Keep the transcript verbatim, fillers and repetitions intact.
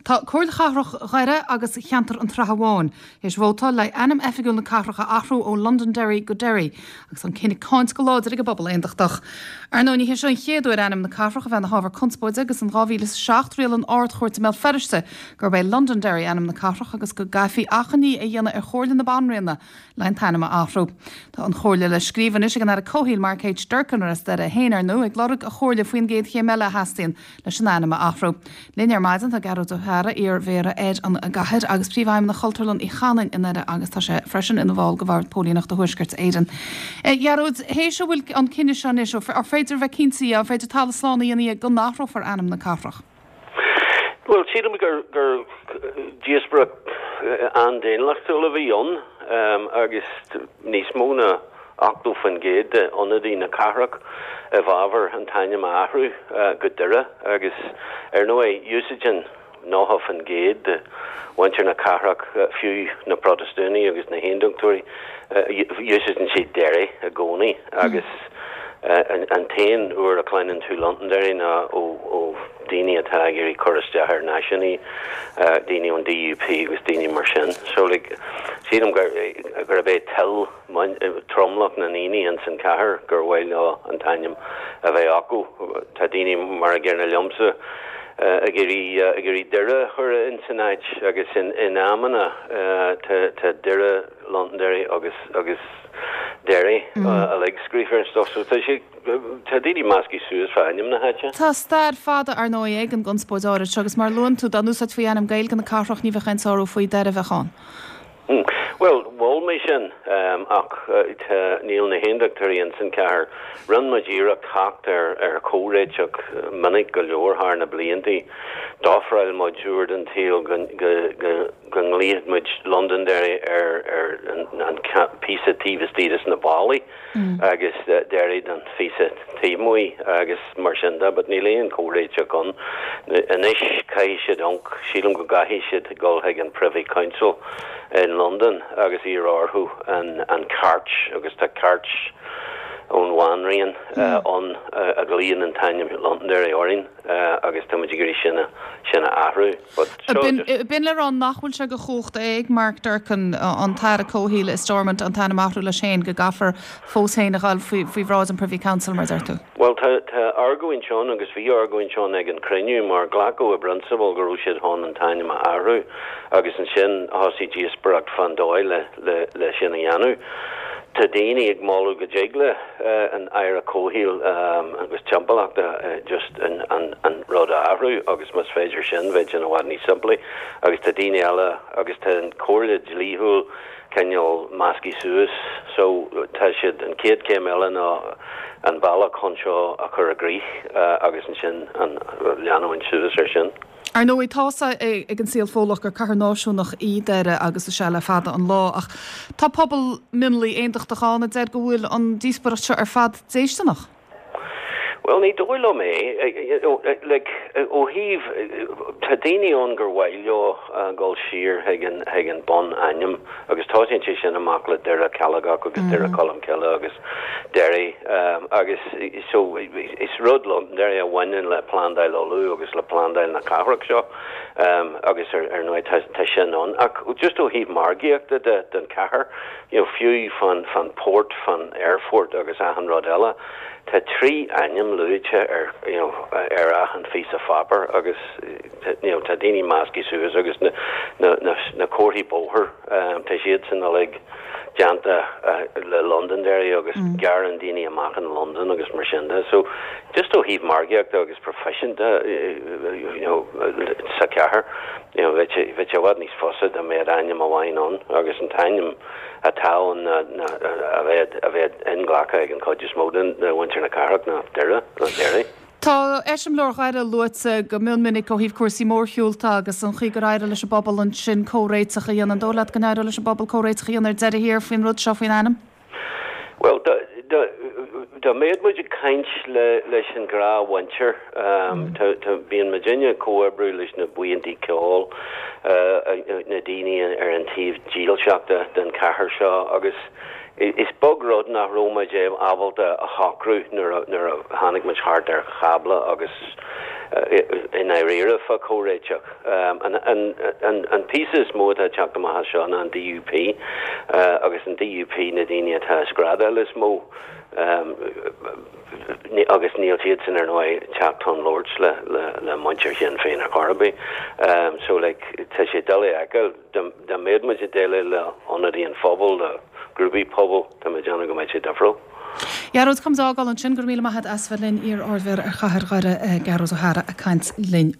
Tá cuairla charach ghaire agus cheantar an traháin. Is bhótá le anam efigún na carracha ahrú ó Londonderry go Derry, agus an cinnig cáint go láidir go bobbal aondachtach. Ar nó ní hé seo an chéadúir anam na carracha bheith na hábhar conspóide agus an ráhíle seacht rial an áard chuirta mé feriste gur bé Londonderry anam na carracha agus go gafií achaní a dhéanana ar chóirla na banréna lein tanama ahrú. Tá an chóirla le scríban is gan ar a cóhíl mar céid Durcanar as de a héanaar nó ag glorug a chóirla faoin géad chéimele hastíon leis an anama ahrú. Linear maidan a garú do Hara ar bhéra éid an gahead agus príomhhaim na Chultarlan i chanin in agus tá sé freisin in bháil go bhhar pólíonach do thuisgurt éidan. Jarúd, hééis se bhfuil an cinine se is ar féidir bheith cinsaí a féidir tal slána dhéanaí go nachró ar anam na carrach. Well, siadam gur gur díosbra an déanlachtúla bhíon agus níos móna achú fan géad anadí na carrach a bhábhar an taine ahrú go deireadh agus ar nó é úsaidin nóha fan géad wantir na carrach fiú na protestúni agus na héndungtúri úsaidin sé Derry a gcónaí agus an tain uair a cleanan tú Londonderry na ó daoine atá gurí choristeachar naisianí daoine an D U P agus daoine mar sin. So like siadam gur gur a bheith tell tromlach na níní an san cahar gur bhfuil ná an tainnim a bheith acu tá daoine mar a ggéirna liomsa a gurí a gurí deire chur in sanáid agus in in amana tá deire Londonderry agus agus Derry a le scrífer and stuff, so tá sé tá daoine máscí suas fáinnim na háte. Tá stair fada ar nó ag an gunspóidáire agus mar lún tú dan úsat faoi anam gail gan na carrach ní bheith chainsáú faoi deire bheitán. Well, bhil mé sin ach níl na héndachtarí an san cahar run ma ddíra cacht ar ar córéiteach minic go leorthar na bliantaí dáfrail má dúir an taal gan líad muid Londonderry ar ar an písa tíbhtídas na bálaí agus Derry an físa tímúí agus mar sinda, but ní léon córéiteach an inis cai siad onc sílam go gaithí siad gáilthe an Privy Council in London agus íar árthú an an Carch agus tá Carch ón Wanrian an a glíon an tainnim Londonderry orin agus tá muidir gurí sinna sinna ahrú. Bin le an nachhfuil se go chócht ag Mark Durcan an taire cóhíle is stormant an tainnim ahrú le sé go gafar fóshéanaáil faoi bhrás an Privy Council mar tú. Well tá tá argóin seán agus bhí argóin seán ag an criniú mar ghlacó a brunsabal gurú siad hán an tainnim ahrú agus an sin hasí díosbreacht fan dóil le le le sinna dhéanú. Tá daoine ag máú go dégle an aire cóhíl agus teampachta just an an an rud ahrú agus mas féidir sin bheith an bhhaid ní simplí agus tá daoine eile agus tá an cóirla líthúil ceol máscí suas, so tá siad an céad céim eile ná an balla chun seo a chur a grích agus an sin an leanúin suas ar sin. Ar nó tása ag an síl fólach gur cahar náisiúnach í deire agus se le fada an lá ach tá pobl minlaí aondachtachána deir go bhfuil an díosbreacht ar fad déisteach? Well, ní dóil mé ó híh tá daoine an gur bhhaileo gáil siar ag an bon ainm agus táisiint sin amach le deire Callagach agus deire Colm Celle agus Derry agus so is rud Londonderry a bhaineann le plandail olú agus le plandail na carrach seo agus ar nó tá sin an ach just ó híh margaíochta den cahar fiú fan fan Port fan Airfort agus ahan rud eile. Tá trí aim luite ar ar achan fís a fabar agus tá daoine máscí suas agus na cóirthaí bóthir tá siad san le deanta le Londonderry agus garan daoine amach in London agus mar sinda, so just ó híh margaíochta agus professionta sa cehar bheit se bhhad níos fosad a mé aim a bhhain an agus an tainnim a táin a bheith inglacha ag an codis módan na winter na carach na deire na Derry. Tá eisiom leir gaiire luasa go mún minic ó híh cuasaí mórthúilta agus an chuí go raire leis a bobbal an sin córéiteach a dhéanaan dólaat go néire leis a bobbal córéiteach a dhéanaar deire hir faoin rud seo faoin anam? Well, Tá méad muidir caint le leis an grá winter tá bíon Virginia cóabrú leis na buintí ceáil na daoine ar an tíomh díalseachta den cahar seo agus is bogrod nach Roma Jam avalta a hacrú nar a hannig much hard ar chabla agus in Irira fa choréideach an an an an pieces mód a teach ma seán an D U P agus an D U P na daine tá sgrada is mó agus níl siad san ar nói teachtain Lords le le le Muncher Sinn Féin a Carby so like tá sé dala agal de méid mu sé déile le onaíon phobal le grúbí pobl tá me deanna go méid sé defro. Jarrod comes ágáil an sin gur míle maithad asfa linn ar ormhir ar chathair gaire Garros O'Hara a caint linn